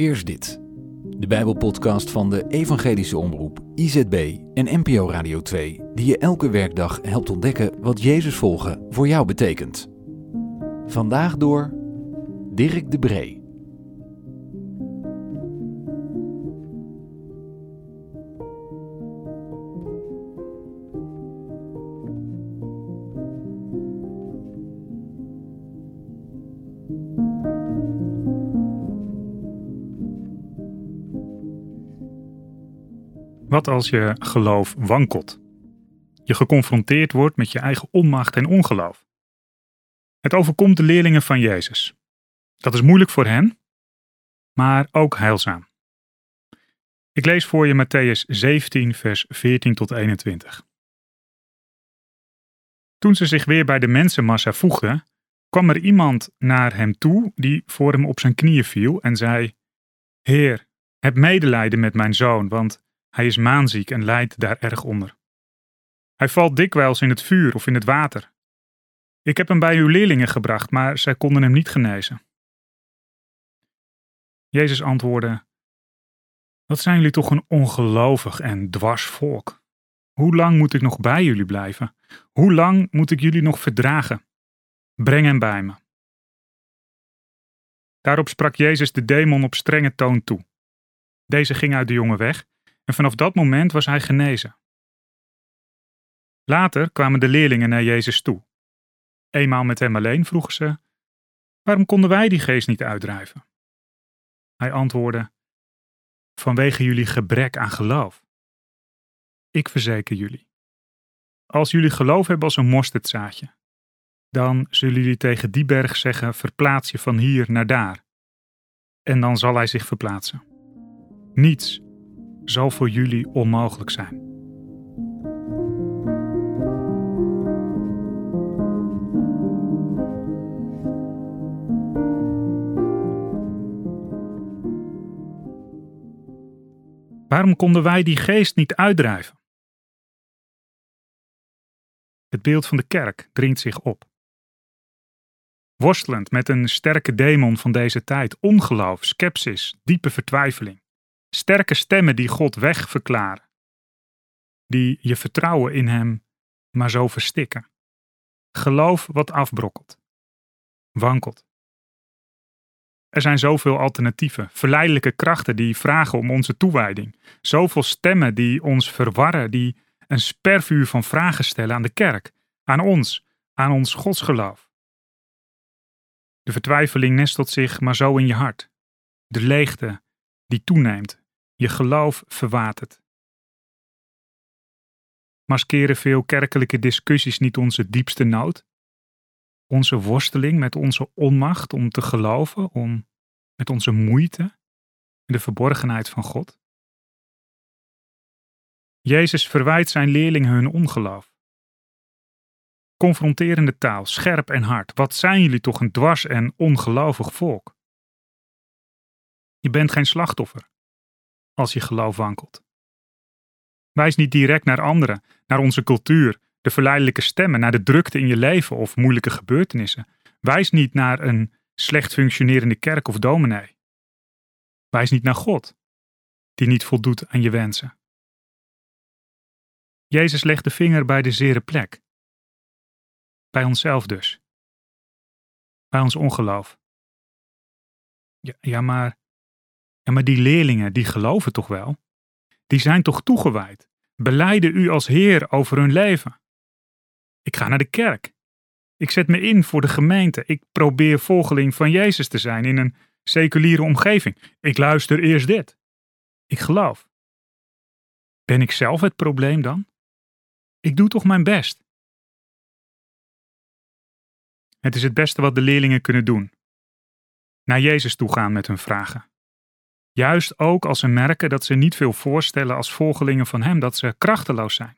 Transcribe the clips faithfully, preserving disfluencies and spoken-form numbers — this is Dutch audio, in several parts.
Eerst dit. De Bijbelpodcast van de Evangelische Omroep, I Z B en N P O Radio twee, die je elke werkdag helpt ontdekken wat Jezus volgen voor jou betekent. Vandaag door Dirk de Bree. Wat als je geloof wankelt? Je geconfronteerd wordt met je eigen onmacht en ongeloof. Het overkomt de leerlingen van Jezus. Dat is moeilijk voor hen, maar ook heilzaam. Ik lees voor je Mattheüs zeventien, vers veertien tot eenentwintig. Toen ze zich weer bij de mensenmassa voegden, kwam er iemand naar hem toe die voor hem op zijn knieën viel en zei: Heer, heb medelijden met mijn zoon, want hij is maanziek en lijdt daar erg onder. Hij valt dikwijls in het vuur of in het water. Ik heb hem bij uw leerlingen gebracht, maar zij konden hem niet genezen. Jezus antwoordde: Wat zijn jullie toch een ongelovig en dwars volk? Hoe lang moet ik nog bij jullie blijven? Hoe lang moet ik jullie nog verdragen? Breng hem bij me. Daarop sprak Jezus de demon op strenge toon toe. Deze ging uit de jongen weg en vanaf dat moment was hij genezen. Later kwamen de leerlingen naar Jezus toe. Eenmaal met hem alleen vroegen ze: Waarom konden wij die geest niet uitdrijven? Hij antwoordde: Vanwege jullie gebrek aan geloof. Ik verzeker jullie. Als jullie geloof hebben als een mosterdzaadje, dan zullen jullie tegen die berg zeggen: Verplaats je van hier naar daar. En dan zal hij zich verplaatsen. Niets zal voor jullie onmogelijk zijn. Waarom konden wij die geest niet uitdrijven? Het beeld van de kerk dringt zich op. Worstelend met een sterke demon van deze tijd, ongeloof, scepsis, diepe vertwijfeling. Sterke stemmen die God wegverklaren. Die je vertrouwen in hem maar zo verstikken. Geloof wat afbrokkelt. Wankelt. Er zijn zoveel alternatieven, verleidelijke krachten die vragen om onze toewijding. Zoveel stemmen die ons verwarren, die een spervuur van vragen stellen aan de kerk, aan ons, aan ons godsgeloof. De vertwijfeling nestelt zich maar zo in je hart. De leegte die toeneemt, je geloof verwatert. Maskeren veel kerkelijke discussies niet onze diepste nood? Onze worsteling met onze onmacht om te geloven, om met onze moeite en de verborgenheid van God? Jezus verwijt zijn leerlingen hun ongeloof. Confronterende taal, scherp en hard. Wat zijn jullie toch een dwars en ongelovig volk? Je bent geen slachtoffer als je geloof wankelt. Wijs niet direct naar anderen, naar onze cultuur, de verleidelijke stemmen, naar de drukte in je leven of moeilijke gebeurtenissen. Wijs niet naar een slecht functionerende kerk of dominee. Wijs niet naar God, die niet voldoet aan je wensen. Jezus legt de vinger bij de zere plek. Bij onszelf dus. Bij ons ongeloof. Ja, ja, maar, ja, maar die leerlingen, die geloven toch wel? Die zijn toch toegewijd? Belijden u als Heer over hun leven? Ik ga naar de kerk. Ik zet me in voor de gemeente. Ik probeer volgeling van Jezus te zijn in een seculiere omgeving. Ik luister eerst dit. Ik geloof. Ben ik zelf het probleem dan? Ik doe toch mijn best? Het is het beste wat de leerlingen kunnen doen. Naar Jezus toe gaan met hun vragen. Juist ook als ze merken dat ze niet veel voorstellen als volgelingen van hem, dat ze krachteloos zijn.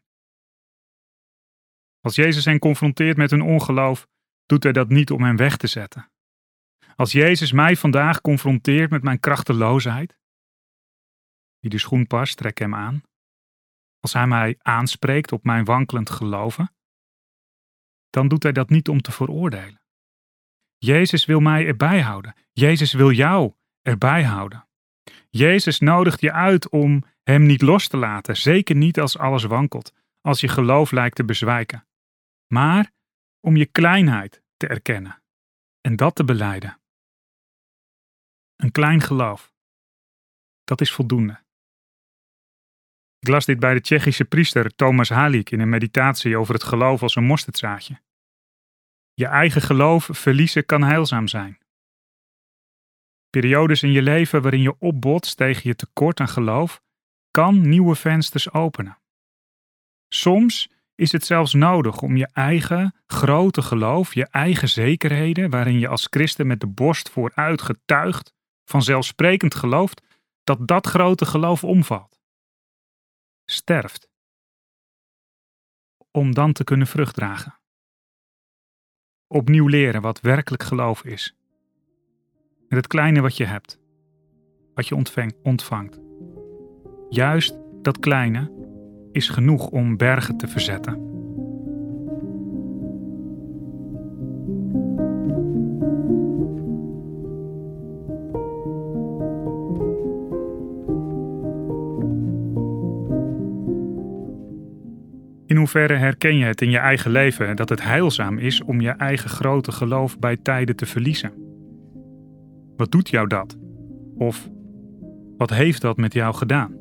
Als Jezus hen confronteert met hun ongeloof, doet hij dat niet om hen weg te zetten. Als Jezus mij vandaag confronteert met mijn krachteloosheid, wie de schoen past, trek hem aan. Als hij mij aanspreekt op mijn wankelend geloven, dan doet hij dat niet om te veroordelen. Jezus wil mij erbij houden. Jezus wil jou erbij houden. Jezus nodigt je uit om hem niet los te laten, zeker niet als alles wankelt, als je geloof lijkt te bezwijken, maar om je kleinheid te erkennen en dat te belijden. Een klein geloof, dat is voldoende. Ik las dit bij de Tsjechische priester Thomas Halik in een meditatie over het geloof als een mosterdzaadje. Je eigen geloof verliezen kan heilzaam zijn. Periodes in je leven waarin je opbotst tegen je tekort aan geloof, kan nieuwe vensters openen. Soms is het zelfs nodig om je eigen grote geloof, je eigen zekerheden, waarin je als christen met de borst vooruit getuigt, vanzelfsprekend gelooft, dat dat grote geloof omvalt. Sterft. Om dan te kunnen vrucht dragen. Opnieuw leren wat werkelijk geloof is. Met het kleine wat je hebt. Wat je ontvang, ontvangt. Juist dat kleine is genoeg om bergen te verzetten. In hoeverre herken je het in je eigen leven dat het heilzaam is om je eigen grote geloof bij tijden te verliezen? Wat doet jou dat? Of wat heeft dat met jou gedaan?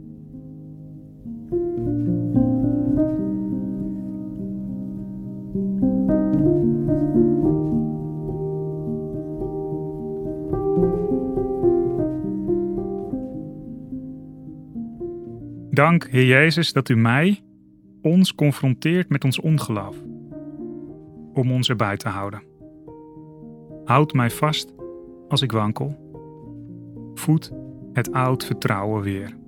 Dank, Heer Jezus, dat u mij, ons confronteert met ons ongeloof, om ons erbij te houden. Houd mij vast als ik wankel. Voed het oud vertrouwen weer.